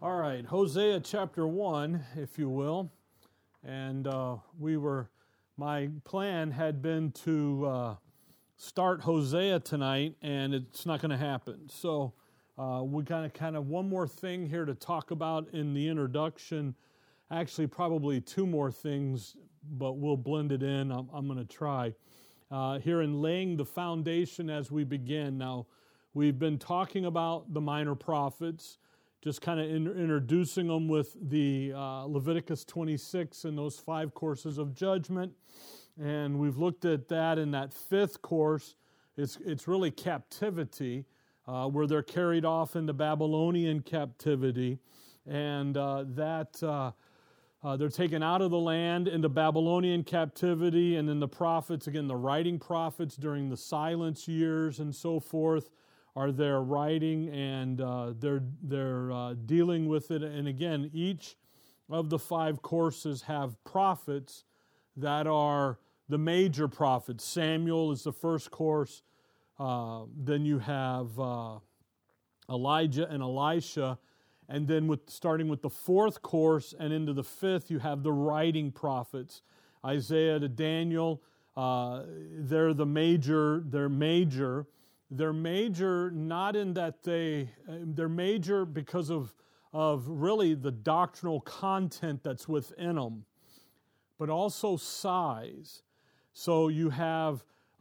All right, Hosea chapter 1, if you will. And my plan had been to start Hosea tonight, and it's not going to happen. So we got kind of one more thing here to talk about in the introduction. Actually, probably two more things, but we'll blend it in. I'm going to try. Here in laying the foundation as we begin. Now, we've been talking about the minor prophets, just kind of introducing them with the Leviticus 26 and those 5 courses of judgment. And we've looked at that in that 5th course. It's really captivity, where they're carried off into Babylonian captivity. And they're taken out of the land into Babylonian captivity. And then the prophets, again, the writing prophets during the silence years and so forth, are there writing, and they're dealing with it. And again, each of the 5 courses have prophets that are the major prophets. Samuel is the first course. Then you have Elijah and Elisha. And then starting with the 4th course and into the 5th, you have the writing prophets. Isaiah to Daniel, they're major. They're major not in that they're major because of really the doctrinal content that's within them, but also size. So you have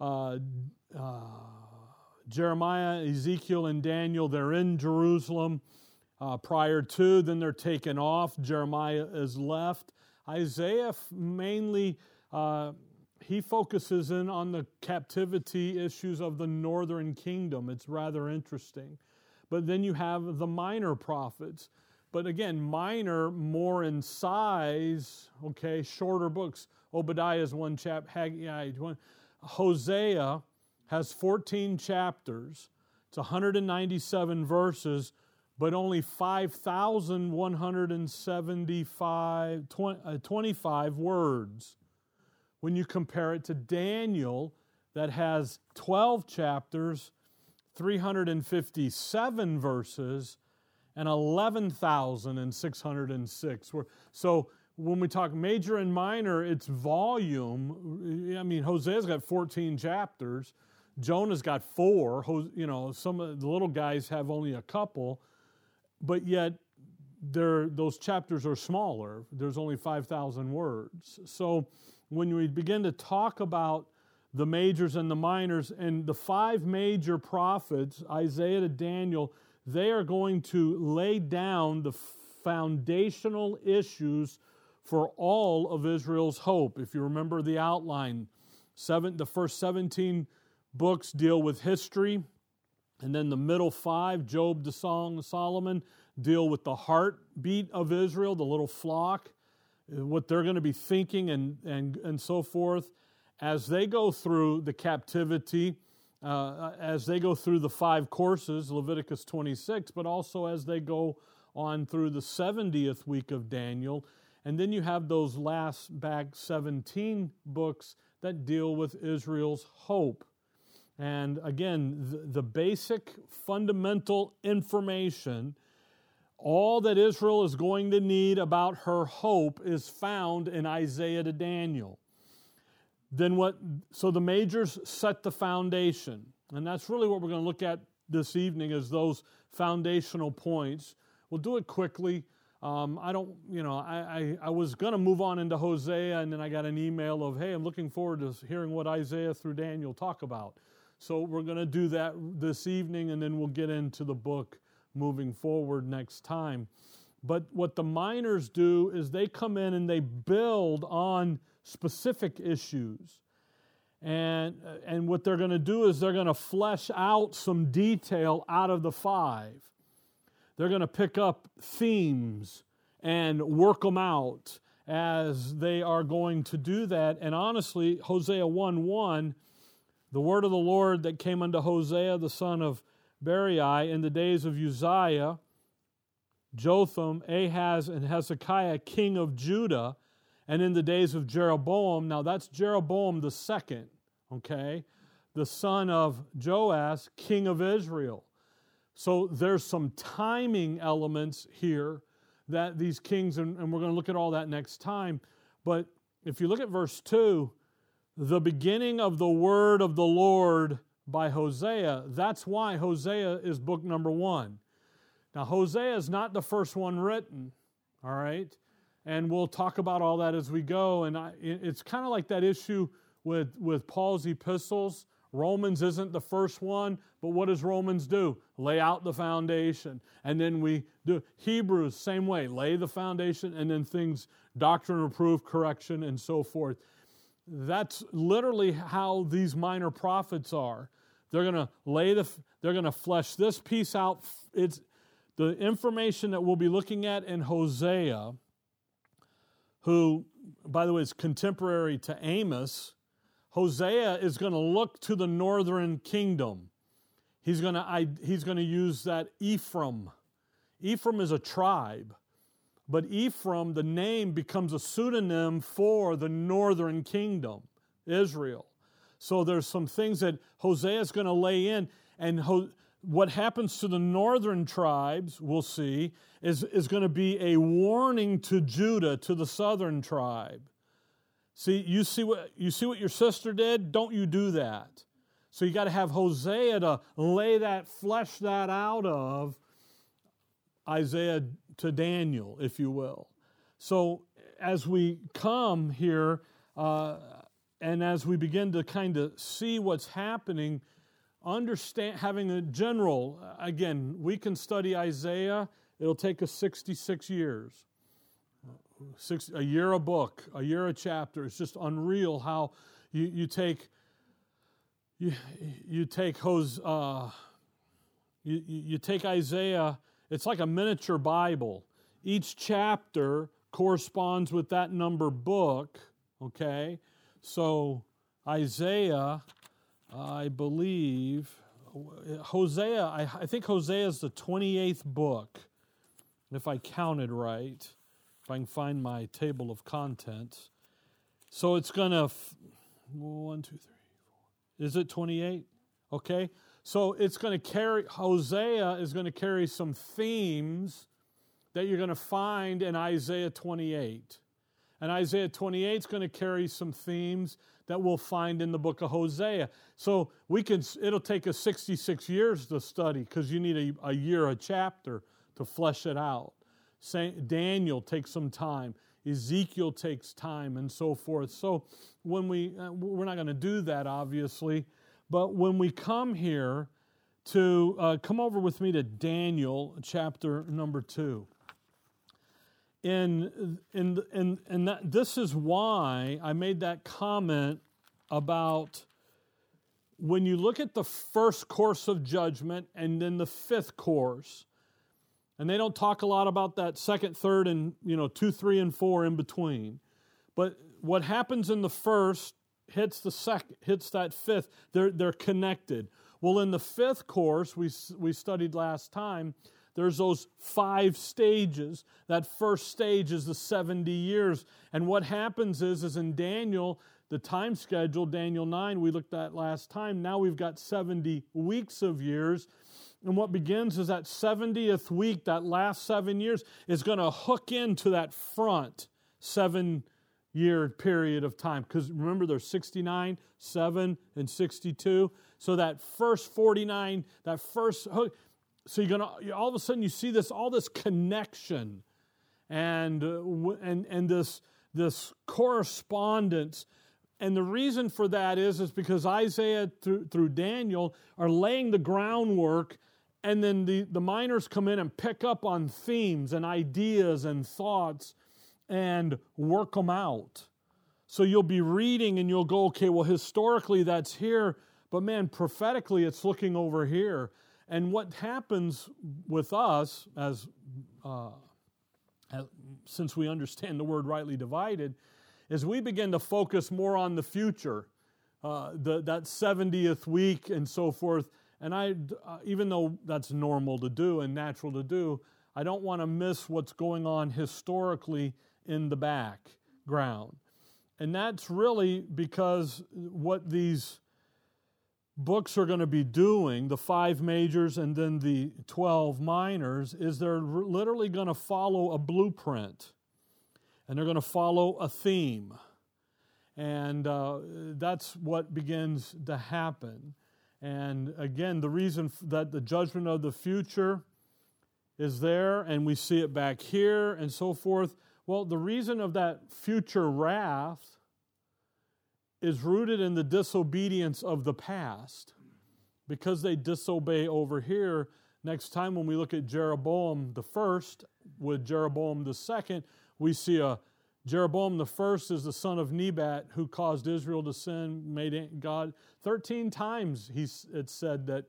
Jeremiah, Ezekiel, and Daniel. They're in Jerusalem prior to, then they're taken off. Jeremiah is left. Isaiah mainly he focuses in on the captivity issues of the northern kingdom. It's rather interesting. But then you have the minor prophets. But again, minor, more in size, okay, shorter books. Obadiah is one chapter, Haggai, one. Hosea has 14 chapters. It's 197 verses, but only 5,125, 25 words. When you compare it to Daniel, that has 12 chapters, 357 verses, and 11,606. So when we talk major and minor, it's volume. I mean, Hosea's got 14 chapters. Jonah's got 4. Some of the little guys have only a couple, but yet those chapters are smaller. There's only 5,000 words. So when we begin to talk about the majors and the minors, and the 5 major prophets, Isaiah to Daniel, they are going to lay down the foundational issues for all of Israel's hope. If you remember the outline, the first 17 books deal with history, and then the middle 5, Job, the Song of Solomon, deal with the heartbeat of Israel, the little flock, what they're going to be thinking and so forth as they go through the captivity, as they go through the 5 courses, Leviticus 26, but also as they go on through the 70th week of Daniel. And then you have those last back 17 books that deal with Israel's hope. And again, the basic fundamental information, all that Israel is going to need about her hope, is found in Isaiah to Daniel. So the majors set the foundation. And that's really what we're going to look at this evening, is those foundational points. We'll do it quickly. I was going to move on into Hosea, and then I got an email of, hey, I'm looking forward to hearing what Isaiah through Daniel talk about. So we're going to do that this evening, and then we'll get into the book moving forward next time. But what the minors do is they come in and they build on specific issues. And what they're going to do is they're going to flesh out some detail out of the 5. They're going to pick up themes and work them out as they are going to do that. And honestly, Hosea 1:1, the word of the Lord that came unto Hosea, the son of Berai, in the days of Uzziah, Jotham, Ahaz, and Hezekiah, king of Judah, and in the days of Jeroboam. Now that's Jeroboam the second, okay? The son of Joash, king of Israel. So there's some timing elements here these kings, and we're going to look at all that next time. But if you look at verse 2, the beginning of the word of the Lord by Hosea, that's why Hosea is book number 1. Now, Hosea is not the first one written, all right? And we'll talk about all that as we go. And it's kind of like that issue with Paul's epistles. Romans isn't the first one, but what does Romans do? Lay out the foundation. And then we do Hebrews, same way, lay the foundation, and then things, doctrine, reproof, correction, and so forth. That's literally how these minor prophets are. They're going to flesh this piece out. It's the information that we'll be looking at in Hosea, who, by the way, is contemporary to Amos. Hosea is going to look to the northern kingdom. He's going to use that Ephraim. Ephraim is a tribe, but Ephraim, the name, becomes a pseudonym for the northern kingdom, Israel. So there's some things that Hosea is going to lay in, and what happens to the northern tribes, we'll see, is going to be a warning to Judah, to the southern tribe. See, you see what your sister did? Don't you do that. So you got to have Hosea to flesh that out of Isaiah to Daniel, if you will. So as we come here, and as we begin to kind of see what's happening, understand, having a general, again, we can study Isaiah. It'll take us 66 years. A year a book, a year a chapter. It's just unreal how you take Isaiah. It's like a miniature Bible. Each chapter corresponds with that number book. Okay, so Isaiah, I believe, Hosea. I think Hosea is the 28th book, if I counted right. If I can find my table of contents. So it's going to, 1, 2, 3, 4. Is it 28? Okay. So it's going to carry, Hosea is going to carry some themes that you're going to find in Isaiah 28. And Isaiah 28 is going to carry some themes that we'll find in the book of Hosea. So it'll take us 66 years to study because you need a year a chapter to flesh it out. Daniel takes some time. Ezekiel takes time and so forth. So when we're not going to do that, obviously, but when we come here to, come over with me to Daniel chapter number 2. And this is why I made that comment about when you look at the first course of judgment and then the fifth course, and they don't talk a lot about that second, third, and 2, 3, and 4 in between. But what happens in the first hits the second, hits that fifth. They're connected. Well, in the fifth course we studied last time, there's those 5 stages. That first stage is the 70 years. And what happens is in Daniel, the time schedule, Daniel 9, we looked at last time. Now we've got 70 weeks of years. And what begins is that 70th week, that last 7 years, is going to hook into that front 7-year period of time. Because remember, there's 69, 7, and 62. So that first 49, that first hook. So you're going to, all of a sudden you see all this connection and this correspondence. And the reason for that is because Isaiah through Daniel are laying the groundwork, and then the minors come in and pick up on themes and ideas and thoughts and work them out. So you'll be reading and you'll go, okay, well, historically that's here, but man, prophetically it's looking over here. And what happens with us, since we understand the word rightly divided, is we begin to focus more on the future, that 70th week and so forth. And even though that's normal to do and natural to do, I don't want to miss what's going on historically in the background. And that's really because what these books are going to be doing, the 5 majors and then the 12 minors, is they're literally going to follow a blueprint. And they're going to follow a theme. And that's what begins to happen. And again, the reason that the judgment of the future is there, and we see it back here and so forth. Well, the reason of that future wrath is rooted in the disobedience of the past. Because they disobey over here, next time when we look at Jeroboam the first with Jeroboam the second, we see Jeroboam the first is the son of Nebat who caused Israel to sin, made God 13 times. It said that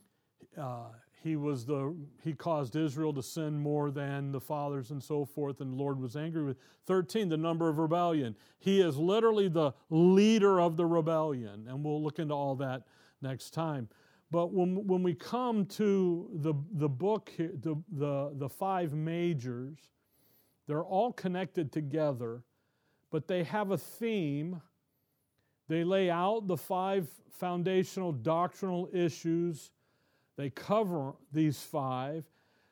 he caused Israel to sin more than the fathers and so forth, and the Lord was angry with 13, the number of rebellion. He is literally the leader of the rebellion, and we'll look into all that next time. But when we come to the book, the 5 majors, they're all connected together, but they have a theme. They lay out the 5 foundational doctrinal issues. They cover these 5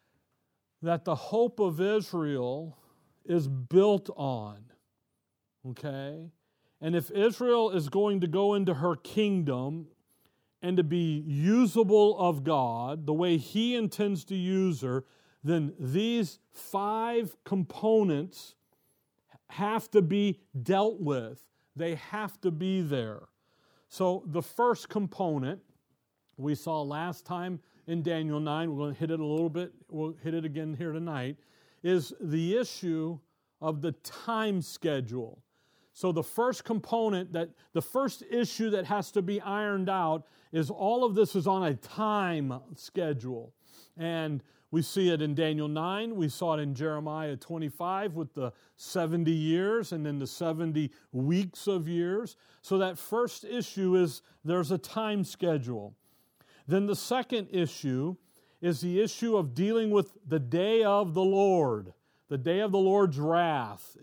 that the hope of Israel is built on. Okay? And if Israel is going to go into her kingdom and to be usable of God the way He intends to use her, then these 5 components have to be dealt with. They have to be there. So the first component we saw last time in Daniel 9, we're going to hit it a little bit, we'll hit it again here tonight, is the issue of the time schedule. So the first component, the first issue that has to be ironed out is all of this is on a time schedule. And we see it in Daniel 9. We saw it in Jeremiah 25 with the 70 years and then the 70 weeks of years. So that first issue is there's a time schedule. Then the second issue is the issue of dealing with the day of the Lord, the day of the Lord's wrath.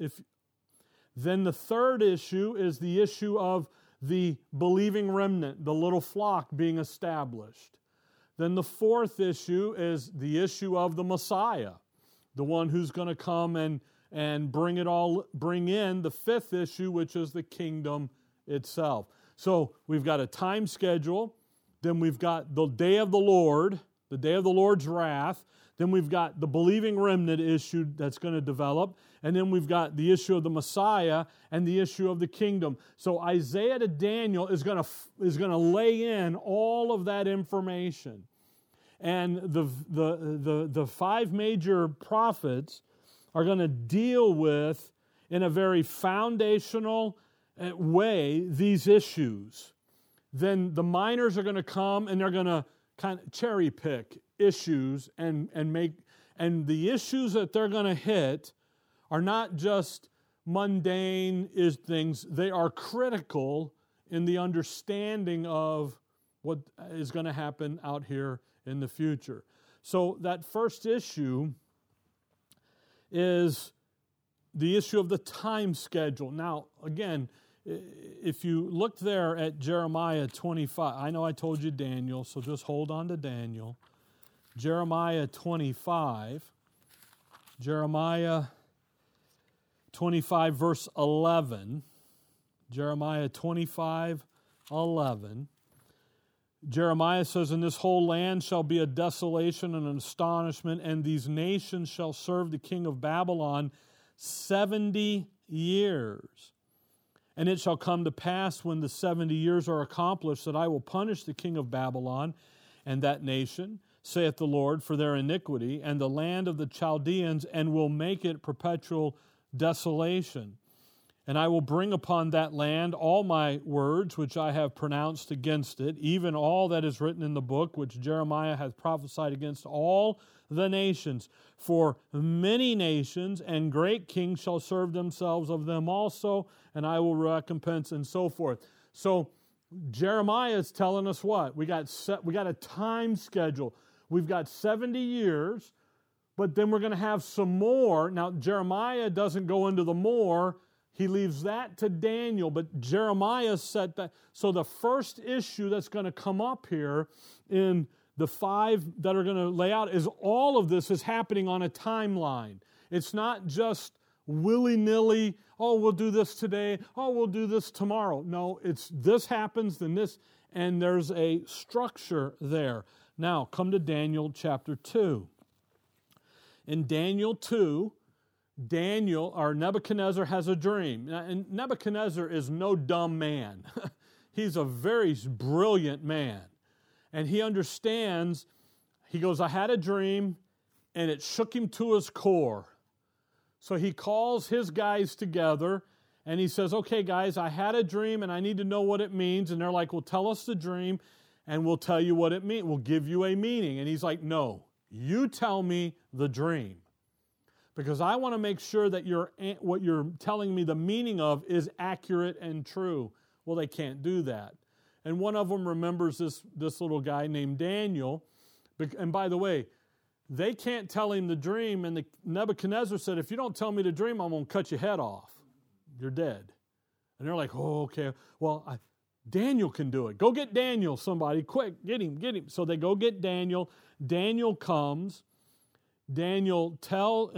Then the third issue is the issue of the believing remnant, the little flock being established. Then the fourth issue is the issue of the Messiah, the one who's going to come and bring in the fifth issue, which is the kingdom itself. So we've got a time schedule, then we've got the day of the Lord, the day of the Lord's wrath, then we've got the believing remnant issue that's going to develop, and then we've got the issue of the Messiah and the issue of the kingdom. So Isaiah to Daniel is going to lay in all of that information. And the 5 major prophets are going to deal with, in a very foundational way, these issues. Then the minors are going to come and they're going to kind of cherry pick issues and the issues that they're going to hit are not just mundane things. They are critical in the understanding of what is going to happen out here in the future. So that first issue is the issue of the time schedule. Now, again, if you look there at Jeremiah 25, I know I told you Daniel, so just hold on to Daniel. Jeremiah 25 verse 11. Jeremiah 25, 11. Jeremiah says, "And this whole land shall be a desolation and an astonishment, and these nations shall serve the king of Babylon 70 years. And it shall come to pass when the 70 years are accomplished that I will punish the king of Babylon and that nation, saith the Lord, for their iniquity, and the land of the Chaldeans, and will make it perpetual desolation. And I will bring upon that land all my words which I have pronounced against it, even all that is written in the book which Jeremiah hath prophesied against all the nations. For many nations and great kings shall serve themselves of them also, and I will recompense," and so forth. So Jeremiah is telling us what? We got a time schedule. We've got 70 years, but then we're going to have some more. Now, Jeremiah doesn't go into the more He leaves that to Daniel, but Jeremiah set that. So the first issue that's going to come up here in the 5 that are going to lay out is all of this is happening on a timeline. It's not just willy-nilly, oh, we'll do this today, oh, we'll do this tomorrow. No, it's this happens, then this, and there's a structure there. Now, come to Daniel chapter 2. In Daniel 2, Nebuchadnezzar has a dream. And Nebuchadnezzar is no dumb man. He's a very brilliant man. And he understands, he goes, I had a dream, and it shook him to his core. So he calls his guys together, and he says, okay, guys, I had a dream, and I need to know what it means. And they're like, well, tell us the dream, and we'll tell you what it means. We'll give you a meaning. And he's like, no, you tell me the dream. Because I want to make sure that what you're telling me the meaning of is accurate and true. Well, they can't do that. And one of them remembers this little guy named Daniel. And by the way, they can't tell him the dream. And Nebuchadnezzar said, if you don't tell me the dream, I'm going to cut your head off. You're dead. And they're like, oh, okay. Well, Daniel can do it. Go get Daniel, somebody. Quick, get him. So they go get Daniel. Daniel comes. Daniel tells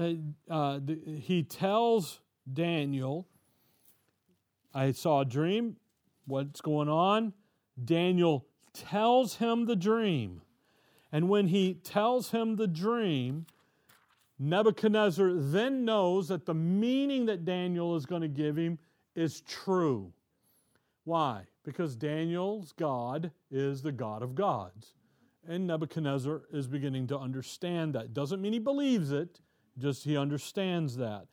Daniel, I saw a dream. What's going on? Daniel tells him the dream. And when he tells him the dream, Nebuchadnezzar then knows that the meaning that Daniel is going to give him is true. Why? Because Daniel's God is the God of gods. And Nebuchadnezzar is beginning to understand that. Doesn't mean he believes it, just he understands that.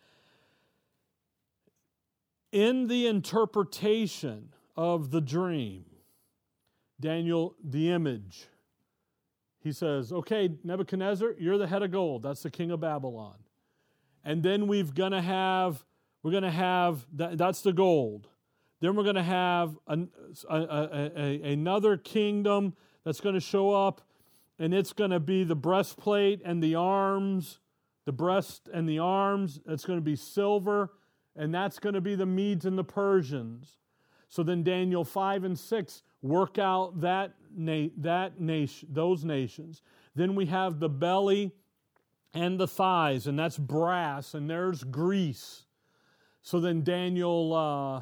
In the interpretation of the dream, Daniel, the image, he says, okay, Nebuchadnezzar, you're the head of gold. That's the king of Babylon. And then we're going to have, that's the gold. Then we're going to have another kingdom that's going to show up, and it's going to be the breastplate and the arms, the breast and the arms. It's going to be silver, and that's going to be the Medes and the Persians. So then Daniel 5 and 6 work out that nation, those nations. Then we have the belly and the thighs, and that's brass, and there's Greece. So then Daniel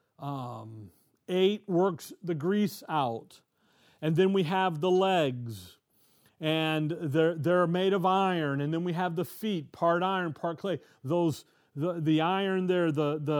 8 works the Greece out. And then we have the legs, and they're made of iron. And then we have the feet, part iron, part clay. The iron there,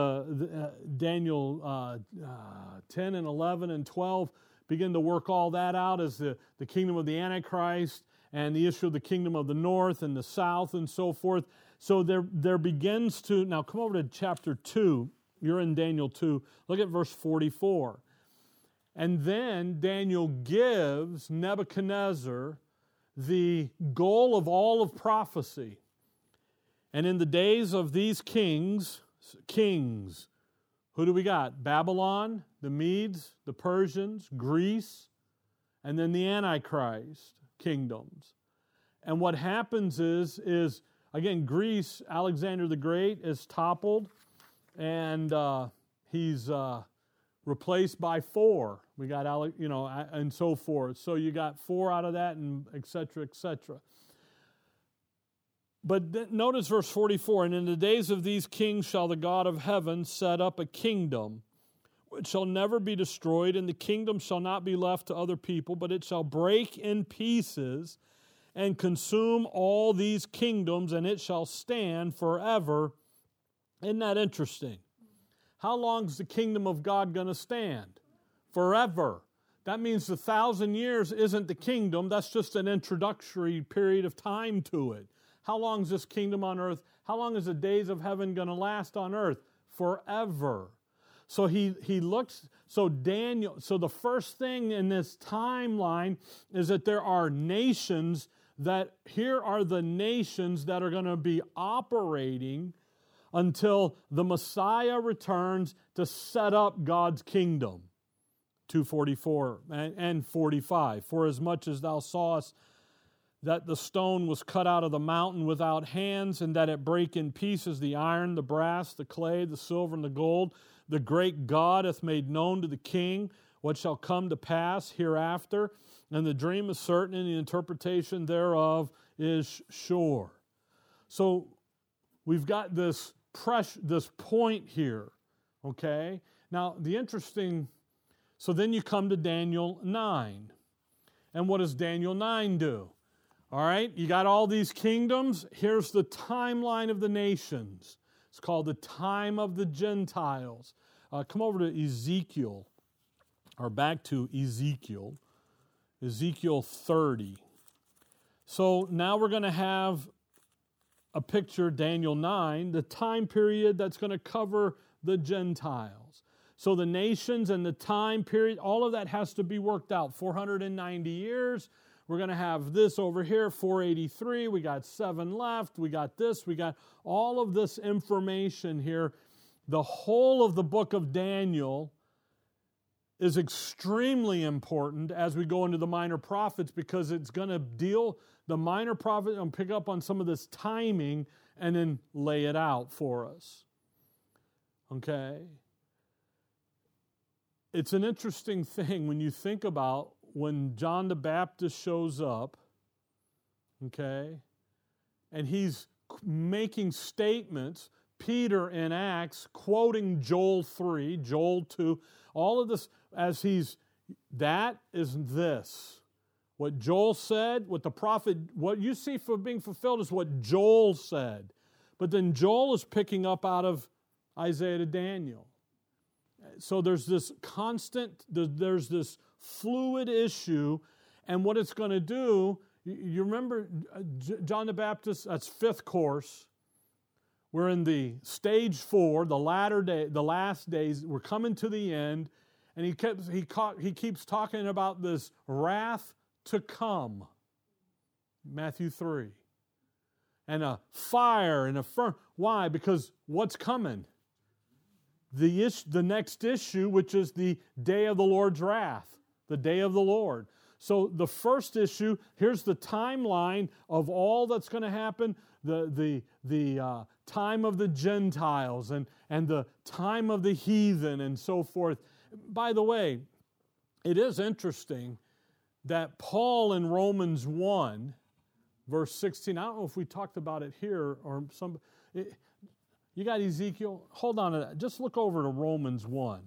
Daniel 10 and 11 and 12 begin to work all that out as the kingdom of the Antichrist and the issue of the kingdom of the north and the south and so forth. So there begins to, now come over to chapter 2. You're in Daniel 2. Look at verse 44. And then Daniel gives Nebuchadnezzar the goal of all of prophecy. And in the days of these kings, who do we got? Babylon, the Medes, the Persians, Greece, and then the Antichrist kingdoms. And what happens is again, Greece, Alexander the Great is toppled, and he's replaced by 4. We got, and so forth. So you got 4 out of that, and et cetera, et cetera. But notice verse 44, and in the days of these kings shall the God of heaven set up a kingdom which shall never be destroyed, and the kingdom shall not be left to other people, but it shall break in pieces and consume all these kingdoms, and it shall stand forever. Isn't that interesting? How long is the kingdom of God going to stand? Forever. That means the 1,000 years isn't the kingdom. That's just an introductory period of time to it. How long is this kingdom on earth? How long is the days of heaven going to last on earth? Forever. So so the first thing in this timeline is that there are nations here are the nations that are going to be operating until the Messiah returns to set up God's kingdom. 2:44 and 45. For as much as thou sawest that the stone was cut out of the mountain without hands, and that it brake in pieces the iron, the brass, the clay, the silver, and the gold. The great God hath made known to the king what shall come to pass hereafter, and the dream is certain, and the interpretation thereof is sure. So we've got this point here, okay? Now, so then you come to Daniel 9. And what does Daniel 9 do? All right, you got all these kingdoms. Here's the timeline of the nations. It's called the time of the Gentiles. Come over to Ezekiel, or back to Ezekiel 30. So now we're going to have a picture, Daniel 9, the time period that's going to cover the Gentiles. So the nations and the time period, all of that has to be worked out. 490 years. We're going to have this over here, 483. We got 7 left. We got this. We got all of this information here. The whole of the book of Daniel is extremely important as we go into the minor prophets, because it's going to the minor prophet, and pick up on some of this timing and then lay it out for us. Okay? It's an interesting thing when you think about when John the Baptist shows up, okay, and he's making statements, Peter in Acts quoting Joel 3, Joel 2, all of this that is this. What Joel said, what the prophet, what you see for being fulfilled is what Joel said. But then Joel is picking up out of Isaiah to Daniel. So there's this there's this fluid issue, and what it's going to do, you remember John the Baptist, that's 5th course. We're in the stage 4, the last days, we're coming to the end, and he keeps talking about this wrath to come, Matthew 3. And a fire and a furnace. Why? Because what's coming? The next issue, which is the day of the Lord's wrath, the day of the Lord. So the first issue, here's the timeline of all that's going to happen, the time of the Gentiles and the time of the heathen and so forth. By the way, it is interesting that Paul in Romans 1, verse 16, I don't know if we talked about it here or some. You got Ezekiel? Hold on to that. Just look over to Romans 1.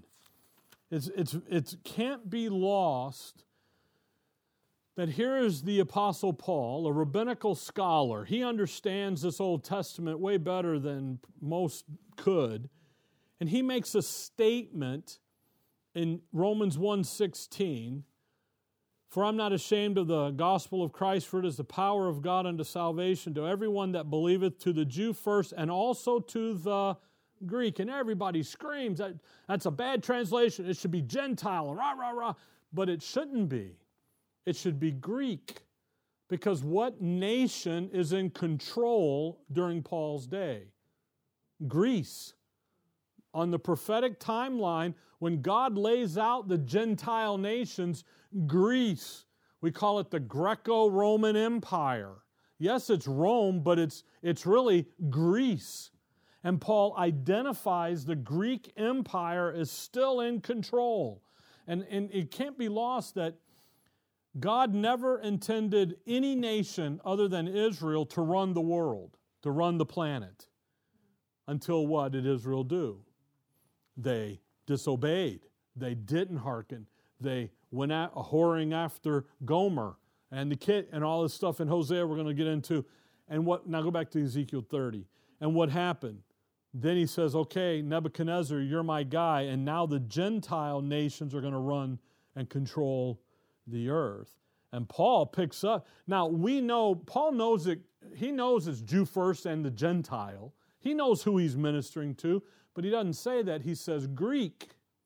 It can't be lost that here is the Apostle Paul, a rabbinical scholar. He understands this Old Testament way better than most could. And he makes a statement in Romans 1:16, "For I'm not ashamed of the gospel of Christ, for it is the power of God unto salvation to everyone that believeth, to the Jew first, and also to the Greek." And everybody screams, that's a bad translation. It should be Gentile, rah, rah, rah. But it shouldn't be. It should be Greek. Because what nation is in control during Paul's day? Greece. On the prophetic timeline, when God lays out the Gentile nations, Greece, we call it the Greco-Roman Empire. Yes, it's Rome, but it's really Greece. And Paul identifies the Greek Empire as still in control. And it can't be lost that God never intended any nation other than Israel to run the world, to run the planet. Until what did Israel do? They disobeyed. They didn't hearken. They went out whoring after Gomer and the kid and all this stuff in Hosea we're going to get into. And now go back to Ezekiel 30. And what happened? Then he says, okay, Nebuchadnezzar, you're my guy, and now the Gentile nations are going to run and control the earth. And Paul picks up. Now we know, Paul knows it, he knows it's Jew first and the Gentile. He knows who he's ministering to, but he doesn't say that. He says Greek.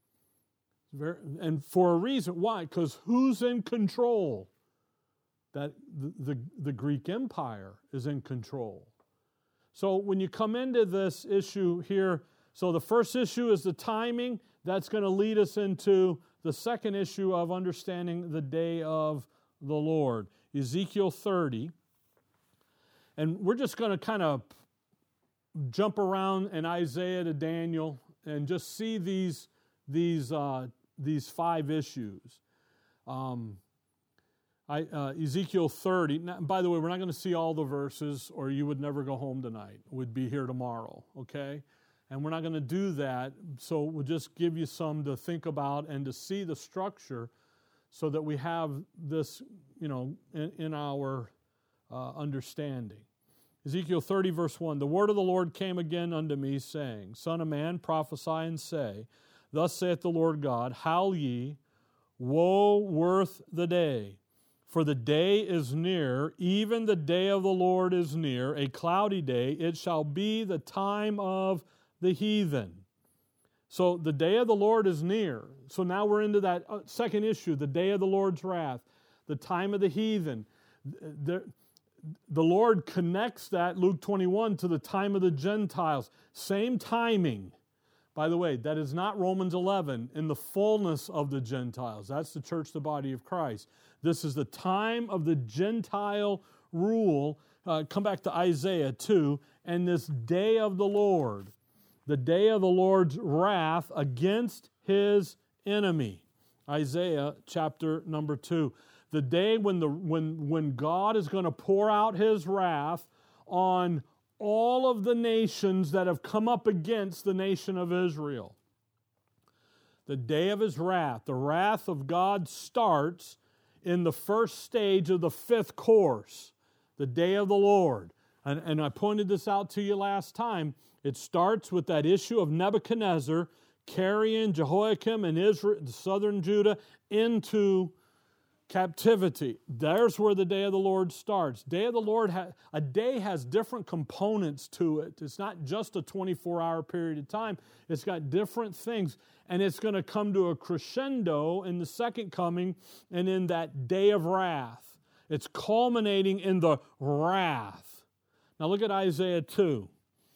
And for a reason. Why? Because who's in control? That the Greek Empire is in control. So when you come into this issue here, so the first issue is the timing. That's going to lead us into the second issue of understanding the day of the Lord. Ezekiel 30. And we're just going to kind of jump around in Isaiah to Daniel and just see these 5 issues. Ezekiel 30. Now, by the way, we're not going to see all the verses, or you would never go home tonight. We'd be here tomorrow, okay? And we're not going to do that, so we'll just give you some to think about and to see the structure so that we have this, in our understanding. Ezekiel 30, verse 1, the word of the Lord came again unto me, saying, Son of man, prophesy and say, Thus saith the Lord God, Howl ye, woe worth the day, for the day is near, even the day of the Lord is near, a cloudy day, it shall be the time of the heathen. So the day of the Lord is near. So now we're into that second issue, the day of the Lord's wrath, the time of the heathen. The Lord connects that, Luke 21, to the time of the Gentiles. Same timing. By the way, that is not Romans 11, in the fullness of the Gentiles. That's the church, the body of Christ. This is the time of the Gentile rule. Come back to Isaiah 2, and this day of the Lord, the day of the Lord's wrath against His enemy. Isaiah chapter number 2. The day when God is going to pour out His wrath on all of the nations that have come up against the nation of Israel. The day of His wrath. The wrath of God starts in the first stage of the 5th course, the day of the Lord. And I pointed this out to you last time. It starts with that issue of Nebuchadnezzar carrying Jehoiakim and Israel, southern Judah, into captivity. There's where the day of the Lord starts. Day of the Lord, a day has different components to it. It's not just a 24-hour period of time. It's got different things. And it's going to come to a crescendo in the second coming and in that day of wrath. It's culminating in the wrath. Now look at Isaiah 2.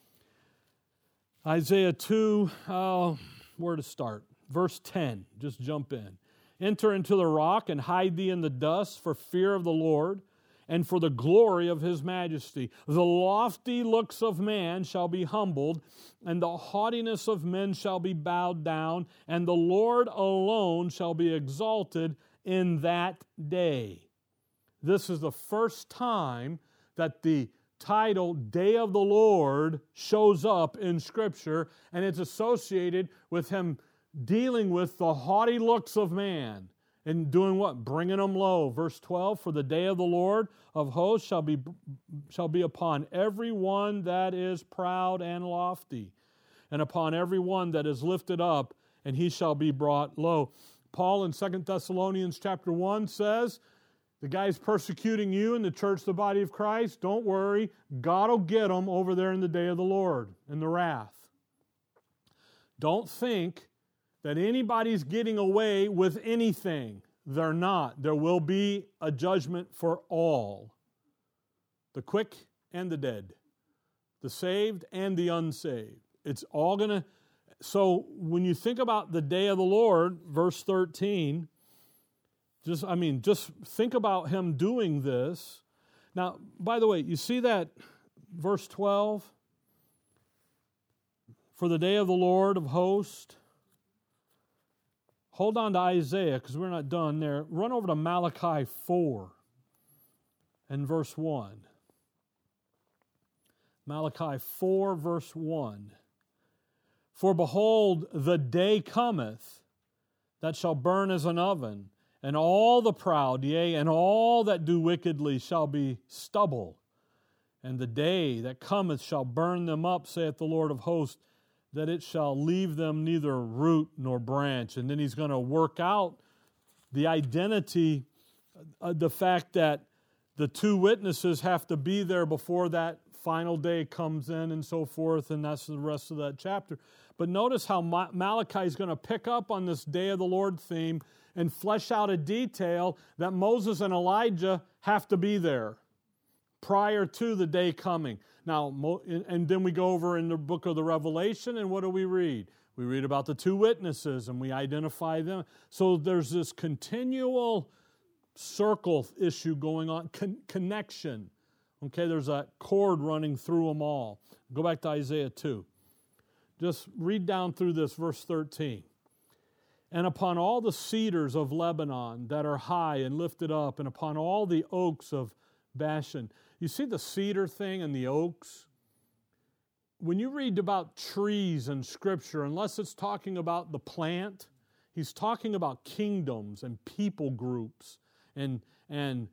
Isaiah 2, where to start? Verse 10, just jump in. Enter into the rock and hide thee in the dust for fear of the Lord and for the glory of His majesty. The lofty looks of man shall be humbled, and the haughtiness of men shall be bowed down, and the Lord alone shall be exalted in that day. This is the first time that the title Day of the Lord shows up in Scripture, and it's associated with Him dealing with the haughty looks of man and doing what? Bringing them low. Verse 12, for the day of the Lord of hosts shall be upon every one that is proud and lofty, and upon every one that is lifted up, and he shall be brought low. Paul in 2 Thessalonians chapter 1 says, the guy's persecuting you in the church, the body of Christ, don't worry, God will get them over there in the day of the Lord, in the wrath. Don't think that anybody's getting away with anything. They're not. There will be a judgment for all. The quick and the dead. The saved and the unsaved. It's all going to... So when you think about the day of the Lord, verse 13, just think about Him doing this. Now, by the way, you see that verse 12? For the day of the Lord of hosts. Hold on to Isaiah because we're not done there. Run over to Malachi 4 and verse 1. Malachi 4 verse 1. For behold, the day cometh that shall burn as an oven, and all the proud, yea, and all that do wickedly shall be stubble. And the day that cometh shall burn them up, saith the Lord of hosts, that it shall leave them neither root nor branch. And then He's going to work out the identity, the fact that the 2 witnesses have to be there before that final day comes in and so forth, and that's the rest of that chapter. But notice how Malachi is going to pick up on this day of the Lord theme and flesh out a detail that Moses and Elijah have to be there prior to the day coming. Now, and then we go over in the book of the Revelation, and what do we read? We read about the 2 witnesses, and we identify them. So there's this continual circle issue going on, connection. Okay, there's a cord running through them all. Go back to Isaiah 2. Just read down through this, verse 13. And upon all the cedars of Lebanon that are high and lifted up, and upon all the oaks of Bashan. You see the cedar thing and the oaks? When you read about trees in Scripture, unless it's talking about the plant, he's talking about kingdoms and people groups. And in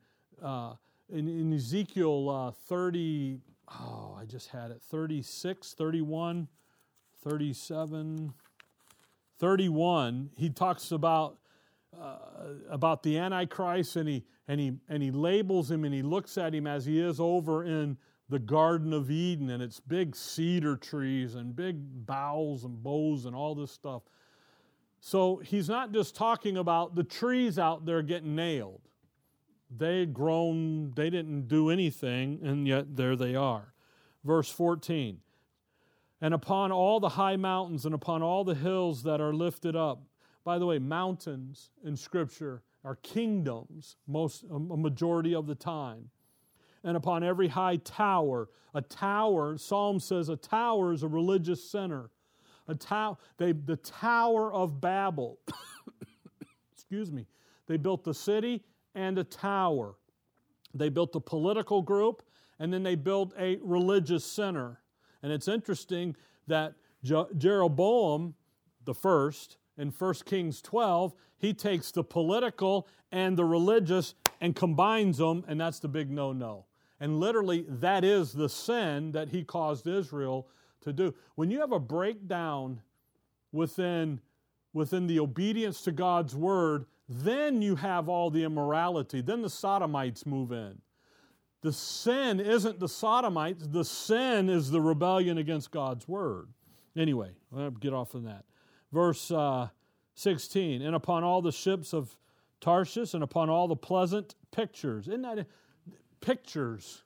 Ezekiel 30, I just had it, 36, 31, 37, 31, he talks about the Antichrist, and he labels him, and he looks at him as he is over in the Garden of Eden, and it's big cedar trees and big boughs and bows and all this stuff. So he's not just talking about the trees out there getting nailed. They had grown, they didn't do anything, and yet there they are. Verse 14, and upon all the high mountains and upon all the hills that are lifted up. By the way, mountains in Scripture are kingdoms a majority of the time. And upon every high tower, a tower, Psalm says a tower is a religious center. The Tower of Babel. Excuse me. They built the city and a tower. They built a political group, and then they built a religious center. And it's interesting that Jeroboam the first, in 1 Kings 12, he takes the political and the religious and combines them, and that's the big no-no. And literally, that is the sin that he caused Israel to do. When you have a breakdown within the obedience to God's Word, then you have all the immorality. Then the Sodomites move in. The sin isn't the Sodomites. The sin is the rebellion against God's Word. Anyway, I'll get off of that. Verse 16, and upon all the ships of Tarshish and upon all the pleasant pictures. Isn't that pictures?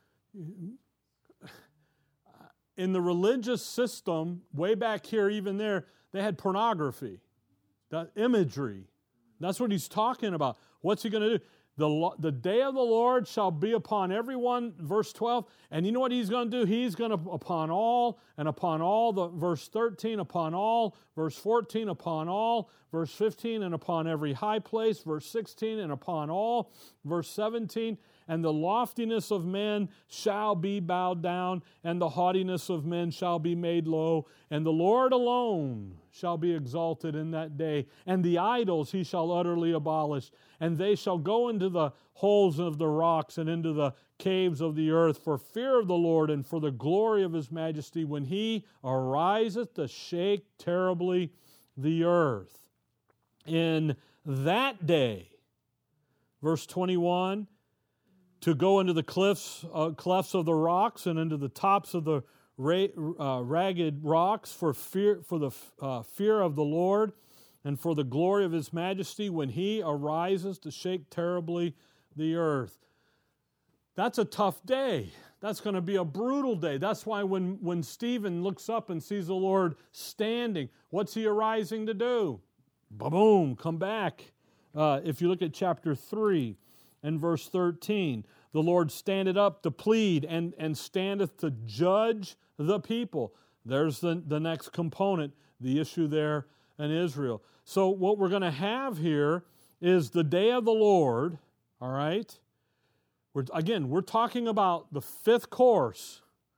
In the religious system, way back here, even there, they had pornography, that imagery. That's what he's talking about. What's he going to do? The day of the Lord shall be upon everyone, verse 12. And you know what he's going to do? He's going to, upon all, verse 13, upon all, verse 14, upon all, verse 15, and upon every high place, verse 16, and upon all, verse 17. And the loftiness of men shall be bowed down, and the haughtiness of men shall be made low, and the Lord alone shall be exalted in that day, and the idols he shall utterly abolish, and they shall go into the holes of the rocks and into the caves of the earth for fear of the Lord and for the glory of his majesty when he ariseth to shake terribly the earth. In that day, verse 21, to go into the clefts of the rocks and into the tops of the ragged rocks for the fear of the Lord and for the glory of his majesty when he arises to shake terribly the earth. That's a tough day. That's going to be a brutal day. That's why when Stephen looks up and sees the Lord standing, what's he arising to do? Boom, come back. If you look at chapter 3 and verse 13, the Lord standeth up to plead and standeth to judge the people. There's the next component, the issue there in Israel. So what we're going to have here is the day of the Lord, all right? We're talking about the fifth course.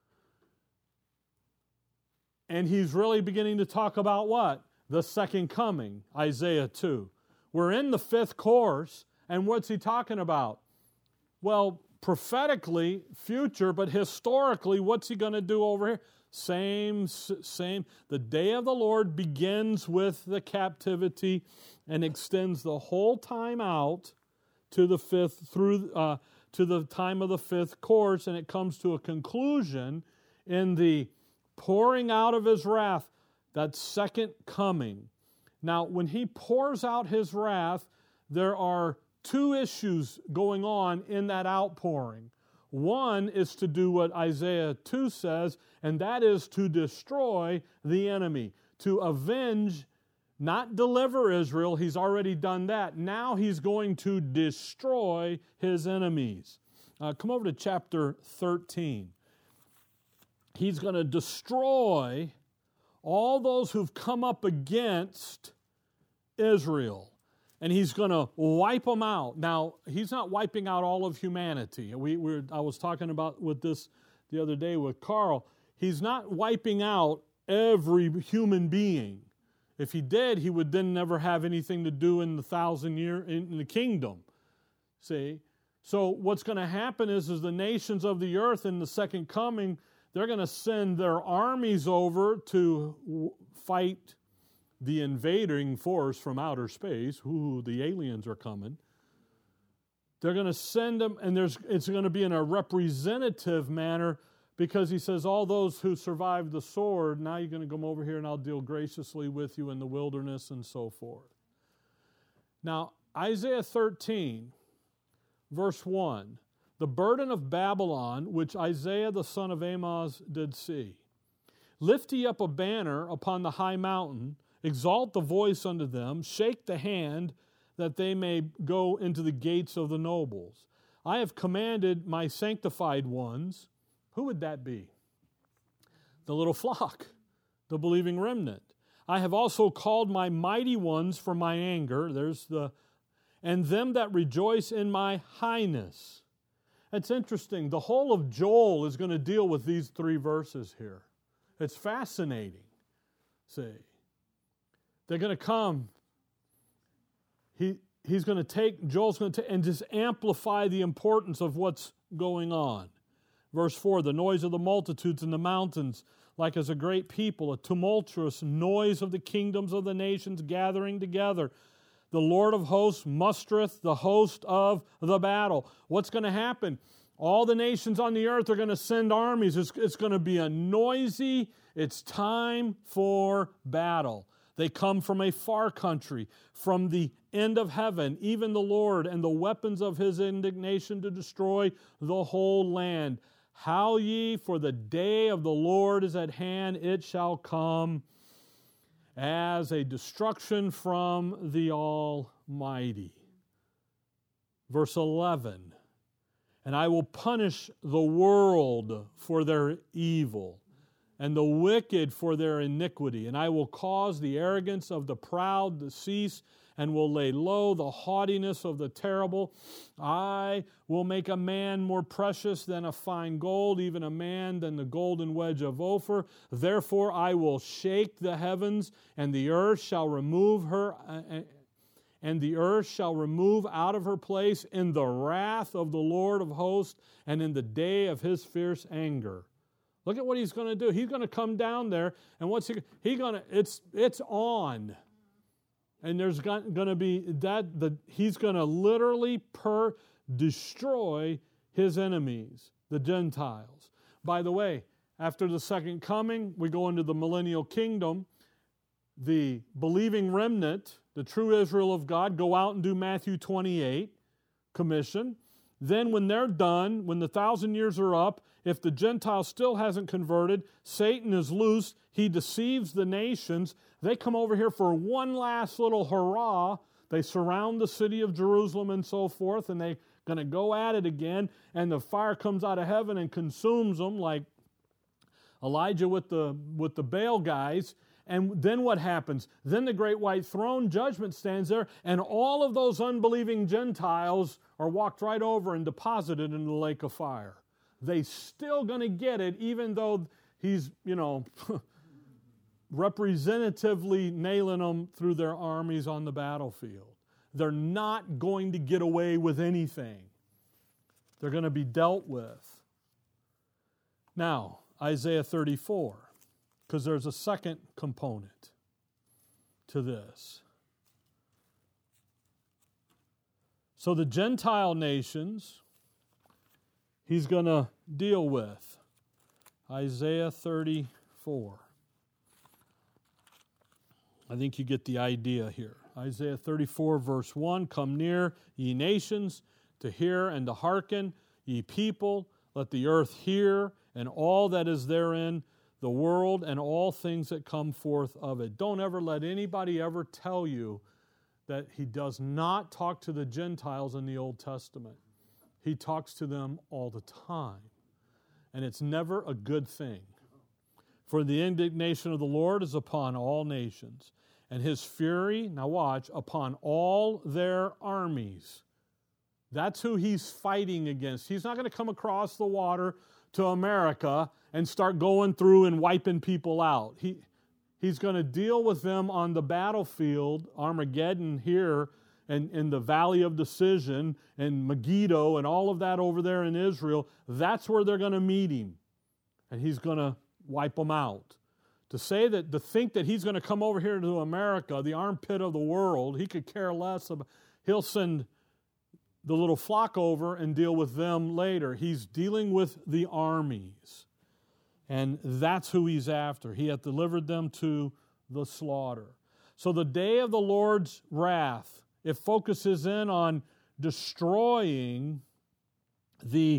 And he's really beginning to talk about what? The second coming, Isaiah 2. We're in the fifth course, and what's he talking about? Well, prophetically, future, but historically, what's he going to do over here? Same. The day of the Lord begins with the captivity and extends the whole time out to the fifth, to the time of the fifth course, and it comes to a conclusion in the pouring out of his wrath, that second coming. Now, when he pours out his wrath, there are two issues going on in that outpouring. One is to do what Isaiah 2 says, and that is to destroy the enemy, to avenge Not deliver Israel, he's already done that. Now he's going to destroy his enemies. Come over to chapter 13. He's going to destroy all those who've come up against Israel. And he's going to wipe them out. Now, he's not wiping out all of humanity. I was talking about with this the other day with Carl. He's not wiping out every human being. If he did, he would then never have anything to do in the 1,000-year in the kingdom. See? So what's going to happen is the nations of the earth in the second coming, they're going to send their armies over to fight the invading force from outer space. Ooh, the aliens are coming. They're going to send them, and it's going to be in a representative manner, because he says, all those who survived the sword, now you're going to come over here and I'll deal graciously with you in the wilderness and so forth. Now, Isaiah 13, verse 1, the burden of Babylon, which Isaiah the son of Amoz did see. Lift ye up a banner upon the high mountain, exalt the voice unto them, shake the hand, that they may go into the gates of the nobles. I have commanded my sanctified ones. Who would that be? The little flock, the believing remnant. I have also called my mighty ones for my anger. And them that rejoice in my highness. It's interesting. The whole of Joel is going to deal with these three verses here. It's fascinating. See, they're going to come. Joel's going to take and just amplify the importance of what's going on. Verse 4, the noise of the multitudes in the mountains, like as a great people, a tumultuous noise of the kingdoms of the nations gathering together. The Lord of hosts mustereth the host of the battle. What's going to happen? All the nations on the earth are going to send armies. It's going to be a noisy, it's time for battle. They come from a far country, from the end of heaven, even the Lord, and the weapons of his indignation to destroy the whole land. Howl ye, for the day of the Lord is at hand, it shall come as a destruction from the Almighty. Verse 11, and I will punish the world for their evil, and the wicked for their iniquity, and I will cause the arrogance of the proud to cease, and will lay low the haughtiness of the terrible. I will make a man more precious than a fine gold, even a man than the golden wedge of Ophir. Therefore I will shake the heavens, and the earth shall remove her, and the earth shall remove out of her place in the wrath of the Lord of hosts, and in the day of his fierce anger. Look at what he's going to do. He's going to come down there, and what's he going to? It's on. And there's going to be he's going to literally destroy his enemies, the Gentiles. By the way, after the second coming, we go into the millennial kingdom. The believing remnant, the true Israel of God, go out and do Matthew 28 commission. Then when they're done, when the 1,000 years are up, if the Gentile still hasn't converted, Satan is loose. He deceives the nations. They come over here for one last little hurrah. They surround the city of Jerusalem and so forth, and they're going to go at it again, and the fire comes out of heaven and consumes them like Elijah with the Baal guys. And then what happens? Then the great white throne judgment stands there, and all of those unbelieving Gentiles are walked right over and deposited in the lake of fire. They still going to get it, even though he's, representatively nailing them through their armies on the battlefield. They're not going to get away with anything. They're going to be dealt with. Now, Isaiah 34, because there's a second component to this. So the Gentile nations, he's going to deal with. Isaiah 34. I think you get the idea here. Isaiah 34, verse 1, come near, ye nations, to hear and to hearken, ye people, let the earth hear, and all that is therein, the world and all things that come forth of it. Don't ever let anybody ever tell you that he does not talk to the Gentiles in the Old Testament. He talks to them all the time. And it's never a good thing. For the indignation of the Lord is upon all nations, and his fury, now watch, upon all their armies. That's who he's fighting against. He's not going to come across the water to America and start going through and wiping people out. He's going to deal with them on the battlefield, Armageddon here, and in the Valley of Decision, and Megiddo, and all of that over there in Israel. That's where they're going to meet him. And he's going to wipe them out. To think that he's going to come over here to America, the armpit of the world, he could care less about. He'll send the little flock over and deal with them later. He's dealing with the armies. And that's who he's after. He hath delivered them to the slaughter. So the day of the Lord's wrath, it focuses in on destroying the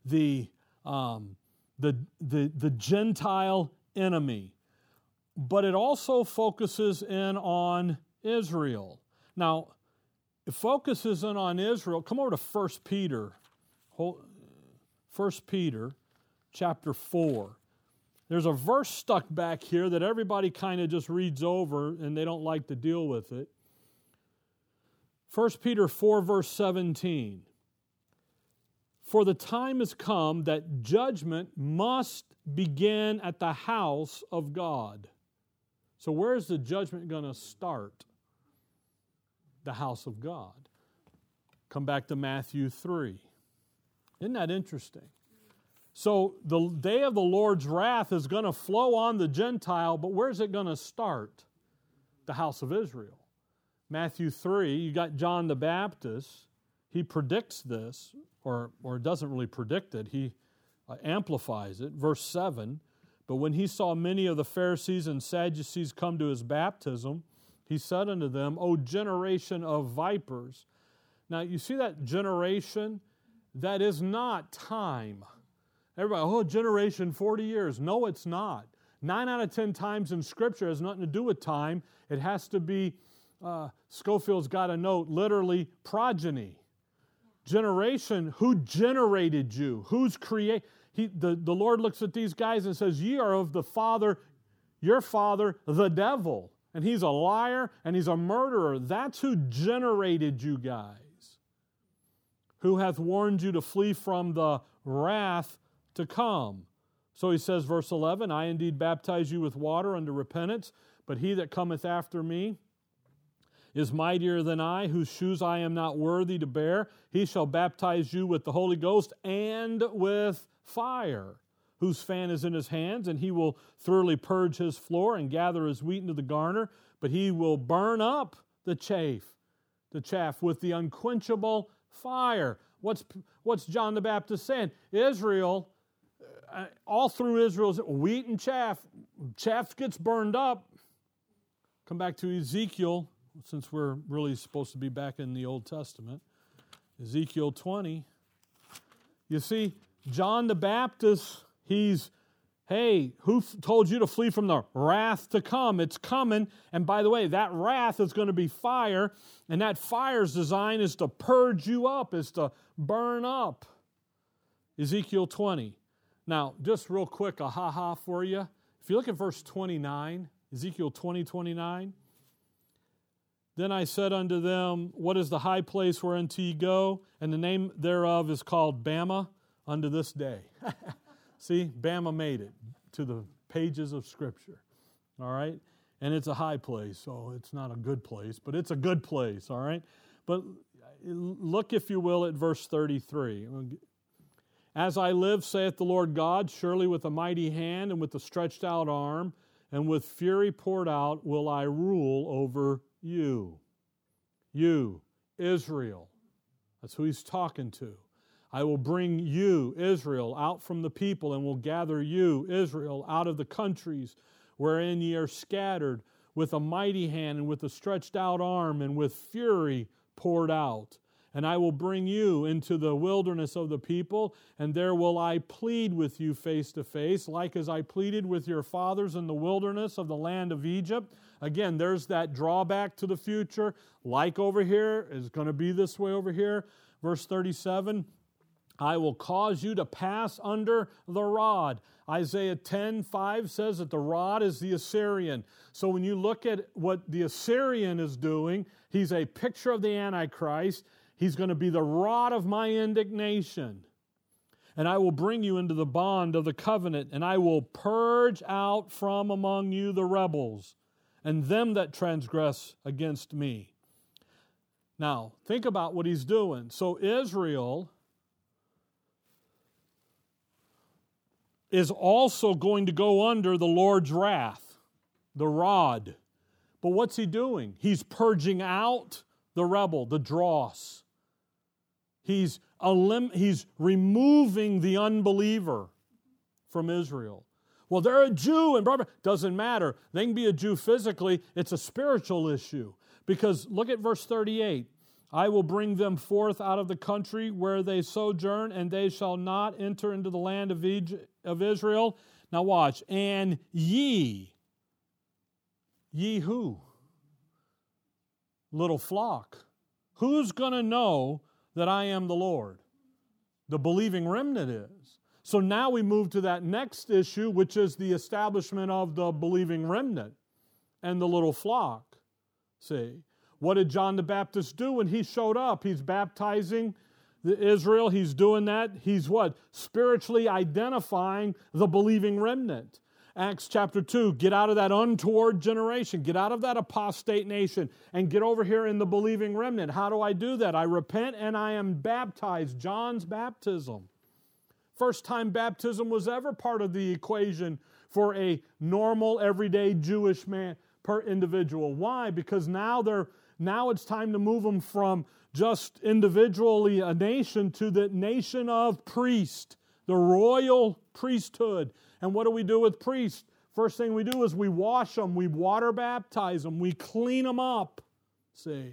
Gentile enemy. But it also focuses in on Israel. Now, it focuses in on Israel. Come over to 1 Peter. 1 Peter chapter 4. There's a verse stuck back here that everybody kind of just reads over and they don't like to deal with it. 1 Peter 4 verse 17. For the time has come that judgment must begin at the house of God. So where's the judgment going to start? The house of God. Come back to Matthew 3. Isn't that interesting? So the day of the Lord's wrath is going to flow on the Gentile, but where's it going to start? The house of Israel. Matthew 3, you got John the Baptist. He predicts this, or doesn't really predict it. He amplifies it. Verse 7, but when he saw many of the Pharisees and Sadducees come to his baptism, he said unto them, O generation of vipers. Now, you see that generation? That is not time. Everybody, generation, 40 years. No, it's not. 9 out of 10 times in Scripture has nothing to do with time. It has to be, Scofield's got a note, literally progeny. Generation, who generated you? Who's created? The Lord looks at these guys and says, ye are of the father, your father, the devil. And he's a liar and he's a murderer. That's who generated you guys. Who hath warned you to flee from the wrath to come. So he says, verse 11, I indeed baptize you with water unto repentance, but he that cometh after me is mightier than I, whose shoes I am not worthy to bear. He shall baptize you with the Holy Ghost and with fire, whose fan is in his hands, and he will thoroughly purge his floor and gather his wheat into the garner, but he will burn up the chaff with the unquenchable fire. What's John the Baptist saying? Israel, all through Israel's wheat and chaff gets burned up. Come back to Ezekiel, since we're really supposed to be back in the Old Testament. Ezekiel 20. You see, John the Baptist, hey, who told you to flee from the wrath to come? It's coming. And by the way, that wrath is going to be fire. And that fire's design is to purge you up, is to burn up. Ezekiel 20. Now, just real quick, a ha-ha for you. If you look at verse 29, Ezekiel 20:29. Then I said unto them, what is the high place whereunto ye go? And the name thereof is called Bama unto this day. See, Bama made it to the pages of Scripture. All right? And it's a high place, so it's not a good place, but it's a good place, all right? But look, if you will, at verse 33. As I live, saith the Lord God, surely with a mighty hand and with a stretched out arm and with fury poured out will I rule over you. You, Israel. That's who he's talking to. I will bring you, Israel, out from the people, and will gather you, Israel, out of the countries wherein ye are scattered, with a mighty hand and with a stretched out arm and with fury poured out. And I will bring you into the wilderness of the people, and there will I plead with you face to face, like as I pleaded with your fathers in the wilderness of the land of Egypt. Again, there's that drawback to the future. Like over here, is going to be this way over here. Verse 37, I will cause you to pass under the rod. Isaiah 10:5 says that the rod is the Assyrian. So when you look at what the Assyrian is doing, he's a picture of the Antichrist. He's going to be the rod of my indignation. And I will bring you into the bond of the covenant, and I will purge out from among you the rebels, and them that transgress against me. Now, think about what he's doing. So Israel is also going to go under the Lord's wrath, the rod. But what's he doing? He's purging out the rebel, the dross. He's removing the unbeliever from Israel. Well, they're a Jew, and brother, doesn't matter. They can be a Jew physically. It's a spiritual issue. Because look at verse 38. I will bring them forth out of the country where they sojourn, and they shall not enter into the land of Israel. Now watch. And ye who? Little flock. Who's going to know that I am the Lord? The believing remnant is. So now we move to that next issue, which is the establishment of the believing remnant and the little flock. See, what did John the Baptist do when he showed up? He's baptizing Israel. He's doing that. He's what? Spiritually identifying the believing remnant. Acts chapter 2, get out of that untoward generation, get out of that apostate nation, and get over here in the believing remnant. How do I do that? I repent and I am baptized. John's baptism. First time baptism was ever part of the equation for a normal, everyday Jewish man per individual. Why? Because now it's time to move them from just individually a nation to the nation of priests, the royal priesthood. And what do we do with priests? First thing we do is we wash them, we water baptize them, we clean them up. See?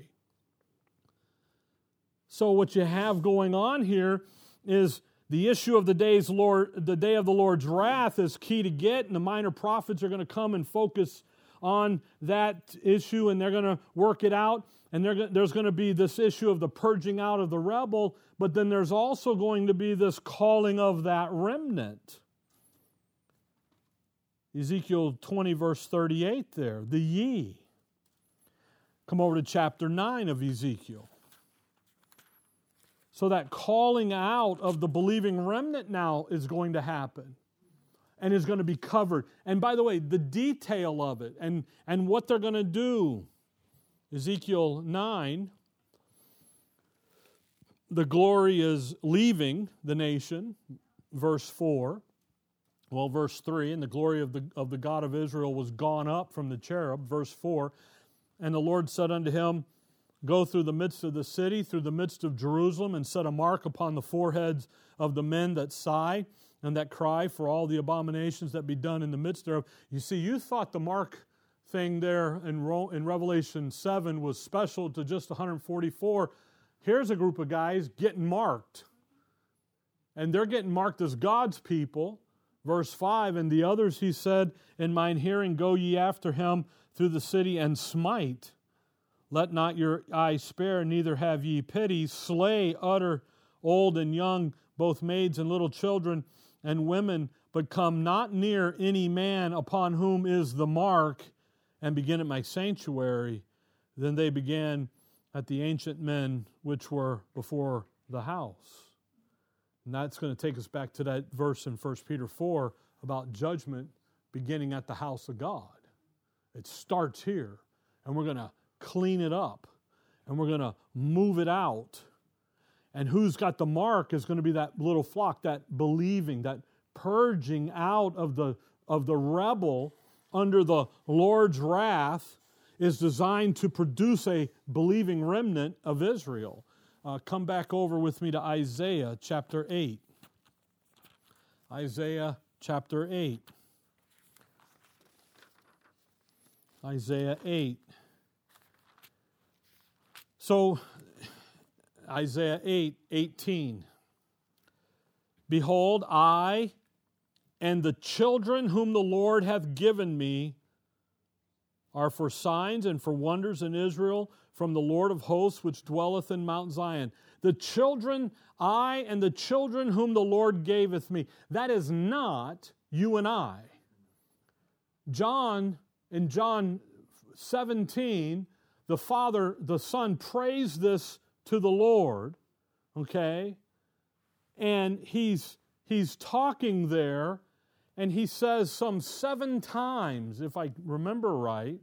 So what you have going on here is the issue of the day of the Lord's wrath is key to get, and the minor prophets are going to come and focus on that issue, and they're going to work it out. And there's going to be this issue of the purging out of the rebel, but then there's also going to be this calling of that remnant. Ezekiel 20, verse 38 there, the ye. Come over to chapter 9 of Ezekiel. So that calling out of the believing remnant now is going to happen and is going to be covered. And by the way, the detail of it and what they're going to do. Ezekiel 9, the glory is leaving the nation, verse 4. Well, verse 3, and the glory of the God of Israel was gone up from the cherub, verse 4. And the Lord said unto him, go through the midst of the city, through the midst of Jerusalem, and set a mark upon the foreheads of the men that sigh and that cry for all the abominations that be done in the midst thereof. You see, you thought the mark thing there in Revelation 7 was special to just 144. Here's a group of guys getting marked. And they're getting marked as God's people. Verse 5, and the others he said, in mine hearing, go ye after him through the city and smite. Let not your eye spare, neither have ye pity. Slay, utter, old and young, both maids and little children and women, but come not near any man upon whom is the mark, and begin at my sanctuary. Then they began at the ancient men which were before the house. And that's going to take us back to that verse in 1 Peter 4 about judgment beginning at the house of God. It starts here, and we're going to clean it up, and we're going to move it out. And who's got the mark is going to be that little flock, that believing, that purging out of the rebel under the Lord's wrath is designed to produce a believing remnant of Israel. Come back over with me to Isaiah chapter 8. Isaiah chapter 8. Isaiah 8. So Isaiah 8:18. Behold, I and the children whom the Lord hath given me are for signs and for wonders in Israel from the Lord of hosts which dwelleth in Mount Zion. The children, I and the children whom the Lord gaveth me. That is not you and I. In John 17, the Son prays this to the Lord, okay? And he's talking there, and he says some 7 times, if I remember right,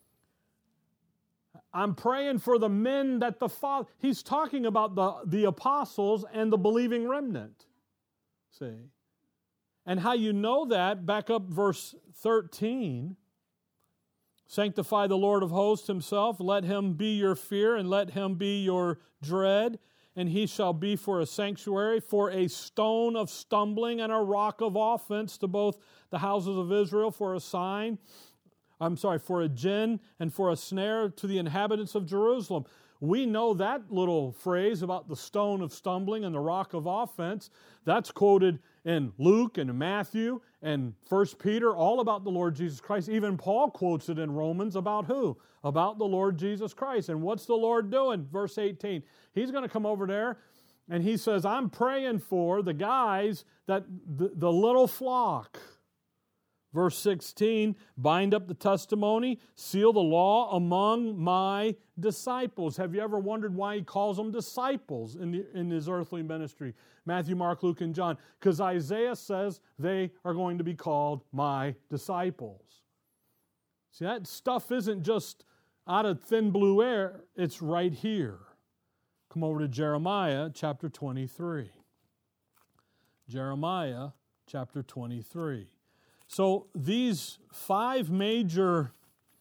I'm praying for the men that the Father... He's talking about the apostles and the believing remnant. See? And how you know that, back up verse 13. Sanctify the Lord of hosts himself. Let him be your fear, and let him be your dread. And he shall be for a sanctuary, for a stone of stumbling and a rock of offense to both the houses of Israel, for a sign... for a gin and for a snare to the inhabitants of Jerusalem. We know that little phrase about the stone of stumbling and the rock of offense. That's quoted in Luke and Matthew and 1 Peter, all about the Lord Jesus Christ. Even Paul quotes it in Romans about who? About the Lord Jesus Christ. And what's the Lord doing? Verse 18. He's going to come over there and he says, I'm praying for the guys, that the little flock. Verse 16, bind up the testimony, seal the law among my disciples. Have you ever wondered why he calls them disciples in his earthly ministry? Matthew, Mark, Luke, and John. Because Isaiah says they are going to be called my disciples. See, that stuff isn't just out of thin blue air. It's right here. Come over to Jeremiah chapter 23. Jeremiah chapter 23. So these 5 major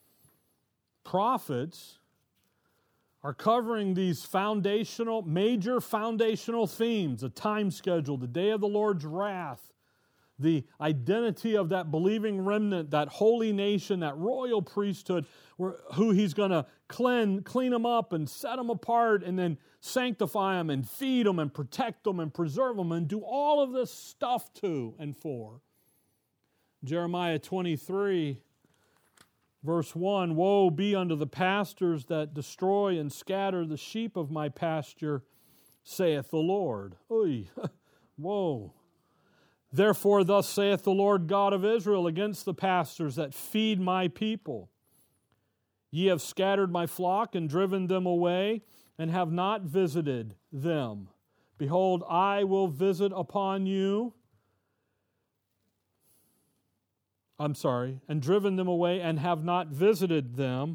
prophets are covering these major foundational themes: the time schedule, the day of the Lord's wrath, the identity of that believing remnant, that holy nation, that royal priesthood, who he's going to clean them up and set them apart and then sanctify them and feed them and protect them and preserve them and do all of this stuff to and for. Jeremiah 23, verse 1, Woe be unto the pastors that destroy and scatter the sheep of my pasture, saith the Lord. Oy, woe. Therefore thus saith the Lord God of Israel against the pastors that feed my people. Ye have scattered my flock and driven them away, and have not visited them. Behold, I will visit upon you... and driven them away and have not visited them.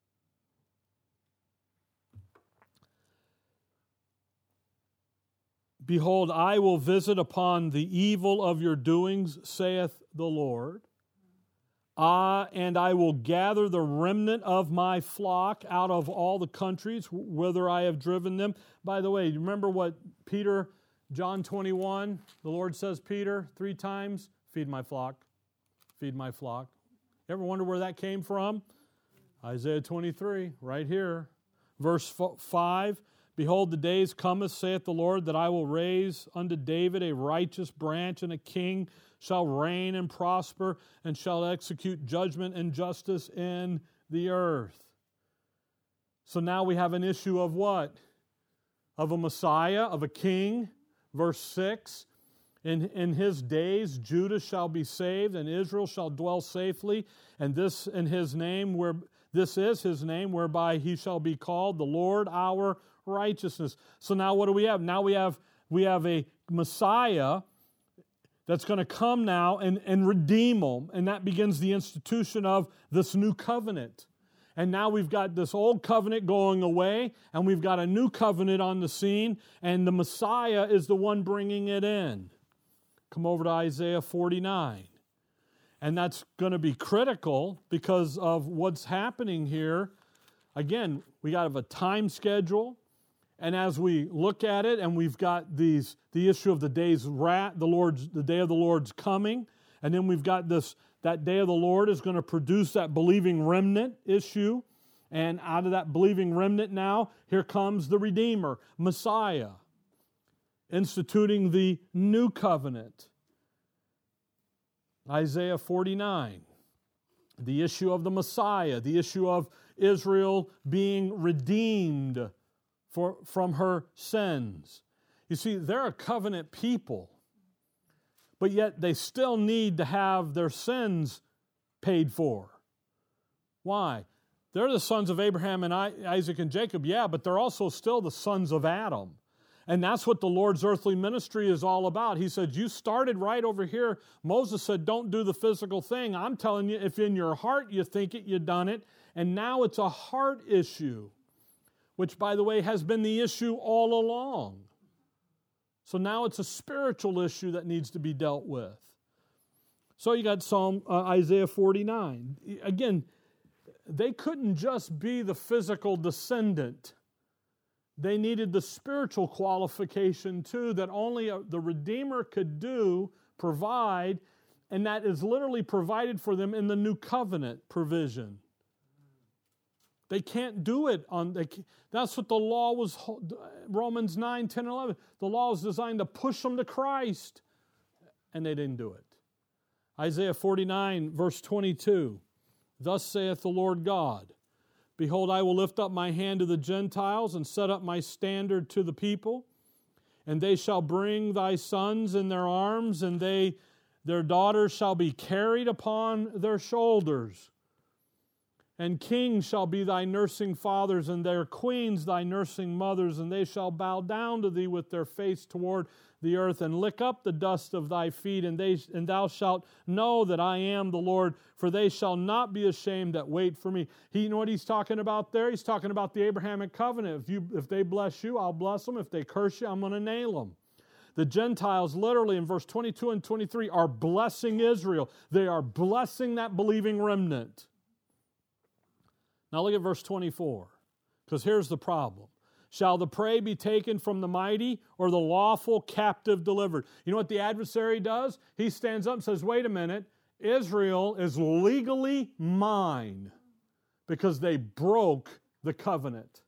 Behold, I will visit upon the evil of your doings, saith the Lord. And I will gather the remnant of my flock out of all the countries whither I have driven them. By the way, you remember what Peter, John 21, the Lord says, Peter, 3 times, feed my flock. Feed my flock. You ever wonder where that came from? Isaiah 23, right here. Verse 5, Behold, the days cometh, saith the Lord, that I will raise unto David a righteous branch, and a king shall reign and prosper, and shall execute judgment and justice in the earth. So now we have an issue of what? Of a Messiah, of a king. Verse 6, In his days Judah shall be saved, and Israel shall dwell safely, and this is his name whereby he shall be called the Lord our righteousness. So now what do we have? Now we have a Messiah that's going to come now and redeem them, and that begins the institution of this new covenant. And now we've got this old covenant going away, and we've got a new covenant on the scene, and the Messiah is the one bringing it in. Come over to Isaiah 49. And that's going to be critical because of what's happening here. Again, we got a time schedule. And as we look at it, and we've got the issue of the day of the Lord's coming. And then we've got that day of the Lord is going to produce that believing remnant issue. And out of that believing remnant now, here comes the Redeemer, Messiah, instituting the new covenant. Isaiah 49, the issue of the Messiah, the issue of Israel being redeemed from her sins. You see, they're a covenant people, but yet they still need to have their sins paid for. Why? They're the sons of Abraham and Isaac and Jacob, yeah, but they're also still the sons of Adam. And that's what the Lord's earthly ministry is all about. He said, you started right over here. Moses said, don't do the physical thing. I'm telling you, if in your heart you think it, you've done it. And now it's a heart issue, which, by the way, has been the issue all along. So now it's a spiritual issue that needs to be dealt with. So you got Isaiah 49. Again, they couldn't just be the physical descendant. They needed the spiritual qualification too that only the Redeemer could provide, and that is literally provided for them in the new covenant provision. They can't do it that's what the law was, Romans 9, 10, and 11. The law was designed to push them to Christ, and they didn't do it. Isaiah 49, verse 22. Thus saith the Lord God, behold, I will lift up my hand to the Gentiles and set up my standard to the people, and they shall bring thy sons in their arms, and their daughters shall be carried upon their shoulders. And kings shall be thy nursing fathers, and their queens thy nursing mothers, and they shall bow down to thee with their face toward the earth, and lick up the dust of thy feet, and thou shalt know that I am the Lord, for they shall not be ashamed that wait for me. You know what he's talking about there? He's talking about the Abrahamic covenant. If they bless you, I'll bless them. If they curse you, I'm going to nail them. The Gentiles, literally in verse 22 and 23, are blessing Israel. They are blessing that believing remnant. Now look at verse 24, because here's the problem. Shall the prey be taken from the mighty, or the lawful captive delivered? You know what the adversary does? He stands up and says, wait a minute, Israel is legally mine because they broke the covenant.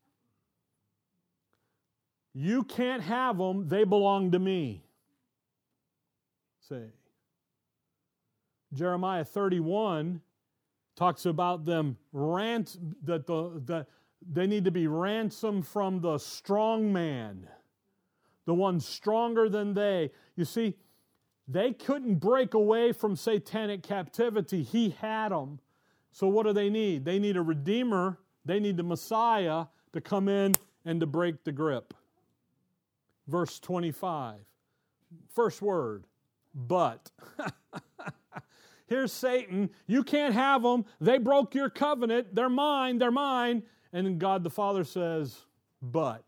You can't have them, they belong to me. Say. Jeremiah 31 talks about them that they need to be ransomed from the strong man, the one stronger than they. You see, they couldn't break away from satanic captivity. He had them. So what do they need? They need a Redeemer. They need the Messiah to come in and to break the grip. Verse 25. First word, but. Here's Satan. You can't have them. They broke your covenant. They're mine. They're mine. And then God the Father says, but.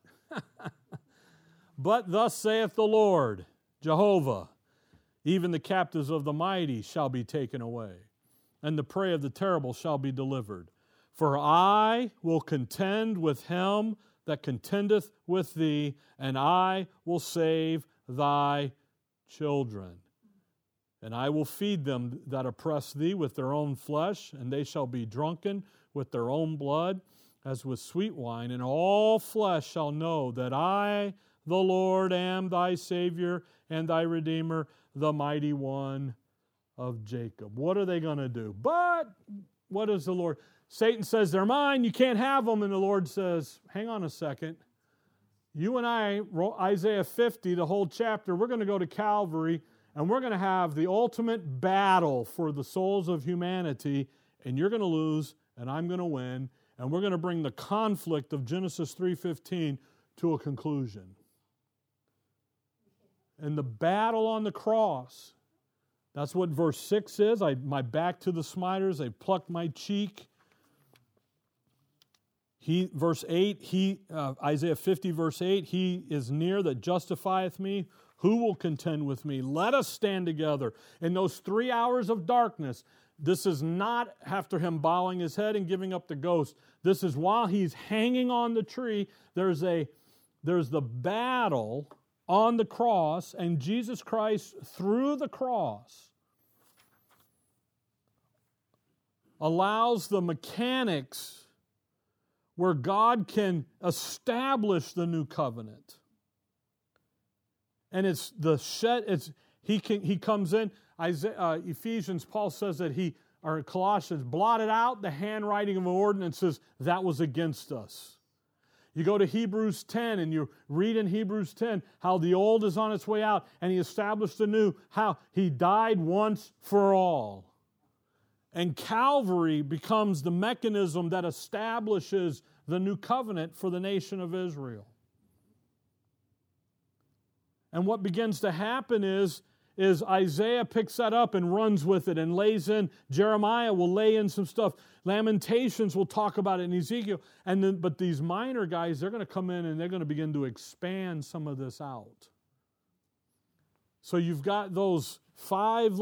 But thus saith the Lord, Jehovah, even the captives of the mighty shall be taken away, and the prey of the terrible shall be delivered. For I will contend with him that contendeth with thee, and I will save thy children. And I will feed them that oppress thee with their own flesh, and they shall be drunken with their own blood, as with sweet wine. And all flesh shall know that I, the Lord, am thy Savior and thy Redeemer, the mighty one of Jacob. What are they going to do? But what is the Lord? Satan says, they're mine, you can't have them. And the Lord says, hang on a second. You and I, Isaiah 50, the whole chapter, we're going to go to Calvary, and we're going to have the ultimate battle for the souls of humanity, and you're going to lose, and I'm going to win, and we're going to bring the conflict of Genesis 3:15 to a conclusion. And the battle on the cross, that's what verse 6 is. My back to the smiters, they plucked my cheek. Verse 8, Isaiah 50, verse 8, he is near that justifieth me. Who will contend with me? Let us stand together. In those 3 hours of darkness, this is not after him bowing his head and giving up the ghost. This is while he's hanging on the tree. There's the battle on the cross, and Jesus Christ, through the cross, allows the mechanics where God can establish the new covenant. And it's the he comes in. Ephesians, Paul says that Colossians blotted out the handwriting of ordinances that was against us. You go to Hebrews 10 and you read in Hebrews 10 how the old is on its way out and he established the new, how he died once for all. And Calvary becomes the mechanism that establishes the new covenant for the nation of Israel. And what begins to happen is Isaiah picks that up and runs with it and lays in. Jeremiah will lay in some stuff. Lamentations will talk about it in Ezekiel. But these minor guys, they're going to come in and they're going to begin to expand some of this out. So you've got those five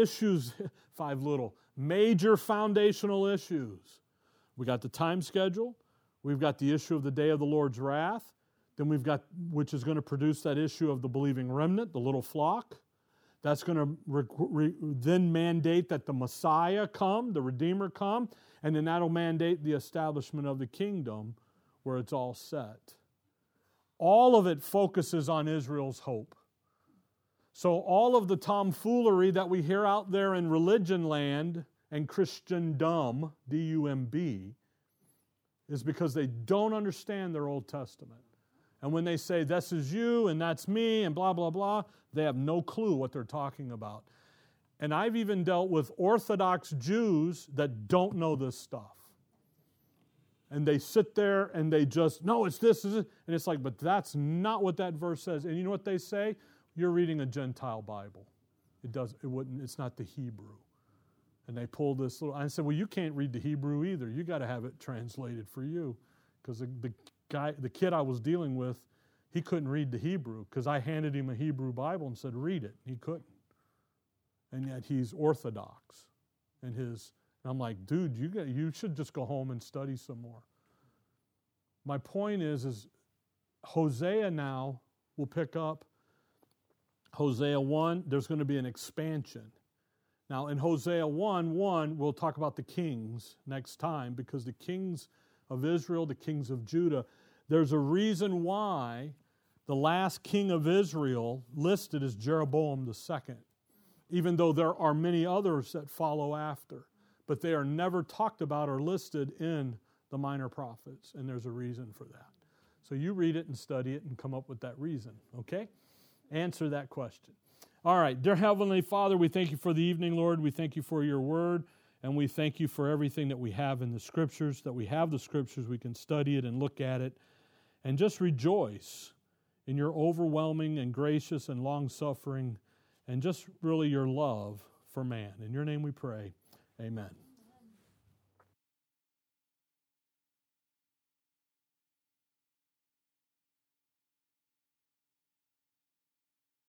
major foundational issues. We got the time schedule. We've got the issue of the day of the Lord's wrath. Then we've got, which is going to produce that issue of the believing remnant, the little flock. That's going to then mandate that the Messiah come, the Redeemer come, and then that'll mandate the establishment of the kingdom where it's all set. All of it focuses on Israel's hope. So all of the tomfoolery that we hear out there in religion land and Christendom, D-U-M-B, is because they don't understand their Old Testament. And when they say, this is you and that's me and blah, blah, blah, they have no clue what they're talking about. And I've even dealt with Orthodox Jews that don't know this stuff. And they sit there and they just, no, it's this, and it's like, but that's not what that verse says. And you know what they say? You're reading a Gentile Bible. It's not the Hebrew. And they pull this little, I said, well, you can't read the Hebrew either. You got to have it translated for you. Because the kid I was dealing with, he couldn't read the Hebrew because I handed him a Hebrew Bible and said, read it. He couldn't. And yet he's Orthodox. And I'm like, dude, you should just go home and study some more. My point is Hosea now will pick up Hosea 1, there's going to be an expansion. Now in Hosea 1:1, we'll talk about the kings next time because the kings of Israel, the kings of Judah, there's a reason why the last king of Israel listed is Jeroboam II, even though there are many others that follow after. But they are never talked about or listed in the minor prophets, and there's a reason for that. So you read it and study it and come up with that reason, okay? Answer that question. All right, dear Heavenly Father, we thank you for the evening, Lord. We thank you for your word, and we thank you for everything that we have in the Scriptures, that we have the Scriptures, we can study it and look at it, and just rejoice in your overwhelming and gracious and long-suffering, and just really your love for man. In your name we pray, amen.